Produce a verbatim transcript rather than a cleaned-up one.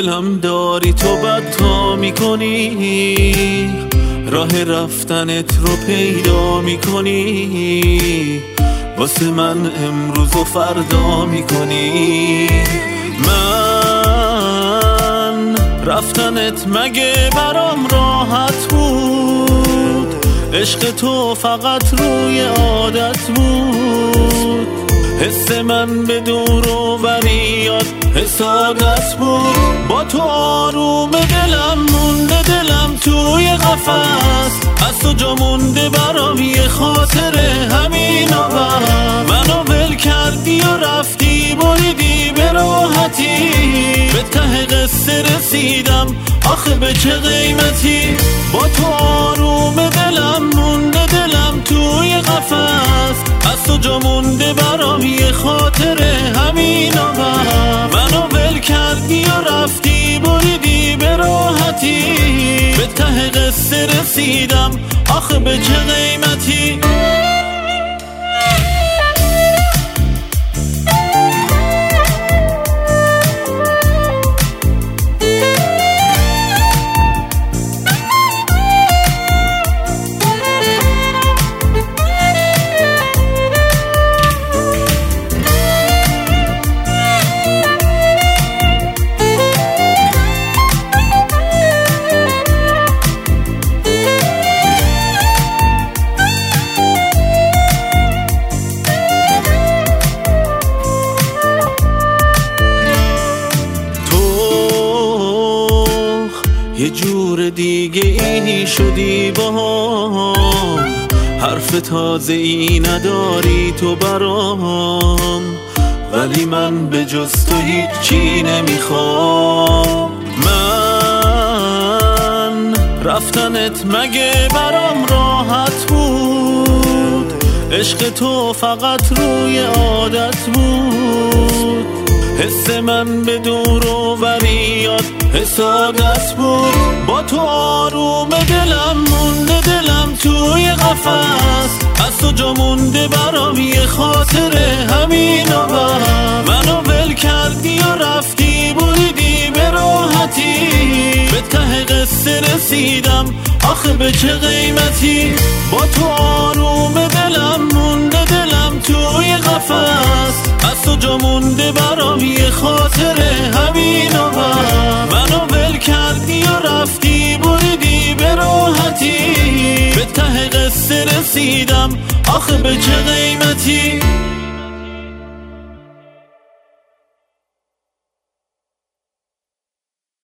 دلم داری تو بدتا میکنی، راه رفتنت رو پیدا میکنی، واسه من امروز و فردا میکنی. من رفتنت مگه برام راحت بود؟ عشق تو فقط روی عادت بود، حس من به دور و بریات حسادت بود. با تو آروم دلم مونده، دلم توی قفس، از تو جا مونده برام یه خاطره همین آور. منو ول کردی و رفتی بریدی به راحتی، به ته قصه رسیدم آخه به چه قیمتی. با تو آروم دلم مونده، دلم توی قفس، از تو جا مونده برام یه خاطره همین آور. منو ول کردی و رفتی بریدی به راحتی، به ته قصه رسیدم آخه به چه قیمتی. یه جور دیگه ای شدی باهام، حرف تازه ای نداری تو برام، ولی من به جز تو هیچی نمیخوام. من رفتنت مگه برام راحت بود؟ عشق تو فقط روی عادت بود، حس من به دور و بریات حسادت بود. با تو آروم دلم مونده، دلم توی قفس، از تو جا مونده برام یه خاطره همین آور. منو ول کردی و رفتی بریدی به راحتی، به ته قصه رسیدم آخه به چه قیمتی. با تو آروم دلم مونده، دلم توی قفس، از تو جا مونده برام یه خاطره همین آور. منو ول کردی و رفتی بریدی به راحتی، به ته قصه رسیدم آخه به چه قیمتی.